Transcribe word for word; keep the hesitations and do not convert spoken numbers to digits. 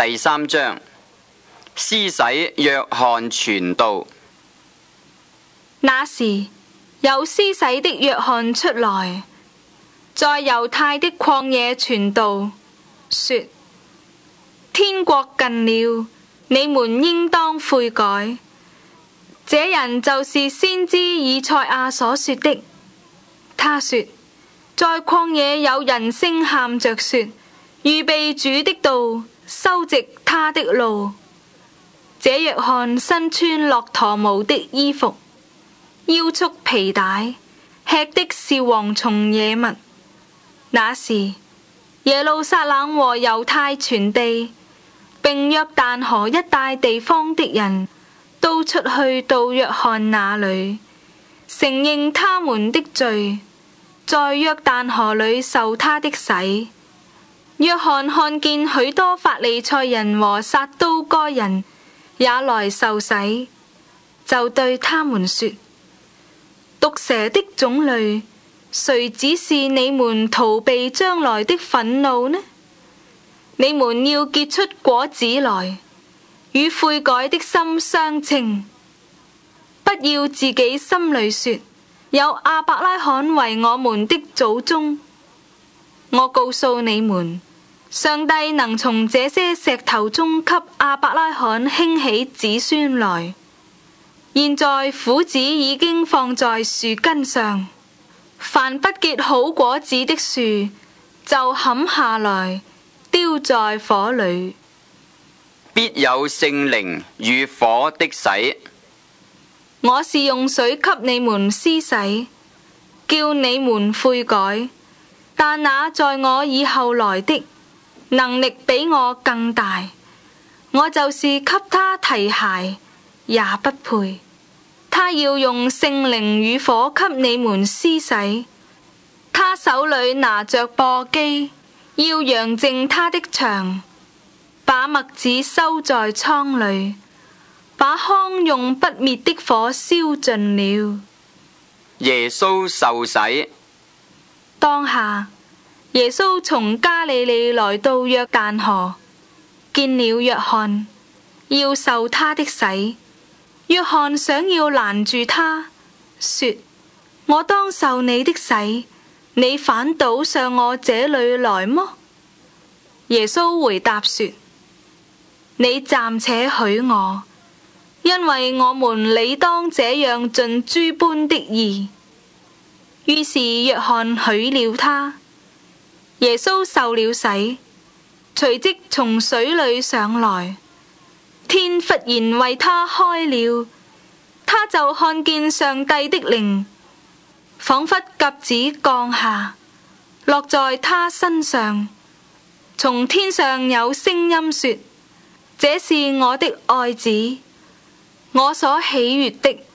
第三章，施洗約翰傳道。 那時，有施洗的約翰出來，在猶太的曠野傳道，說：天國近了，你們應當悔改。這人就是先知以賽亞所說的。他說：在曠野有人聲喊着說，預備主的道，修直他的路。這約翰身穿駱駝毛的衣服，腰束皮帶，吃的是蝗蟲野蜜。那時，耶路撒冷和猶太全地，並約旦河一帶地方的人，都出去到約翰那裏，承認他們的罪，在約旦河裏受他的洗。約翰看見許多法利賽人和撒都該人也來受洗，就對他們說：毒蛇的種類，誰指示你們逃避將來的憤怒呢？你們要結出果子來，與悔改的心相稱。不要自己心裏說，有亞伯拉罕為我們的祖宗。我告訴你們，上帝能從這些石頭中給亞伯拉罕興起子孫來。現在斧子已經放在樹根上，凡不結好果子的樹，就砍下來，丟在火裏。 必有聖靈與火的洗。 我是用水給你們施洗，叫你們悔改。但那在我以後來的，能力比我更大，我就是給他提鞋，也不配。他要用聖靈與火給你們施洗。他手裏拿着簸箕，要揚淨他的場，把麥子收在倉裏，把糠用不滅的火燒盡了。 耶穌受洗。 當下，耶穌從加利利來到約旦河，見了約翰，要受他的洗。約翰想要攔住他，說：我當受你的洗，你反倒上我這裏來麼？耶穌回答說：你暫且許我，因為我們理當這樣盡諸般的義。於是約翰許了他。耶穌受了洗，隨即從水裏上來，天忽然為他開了，他就看見上帝的靈，仿佛鴿子降下，落在他身上。從天上有聲音說：這是我的愛子，我所喜悅的。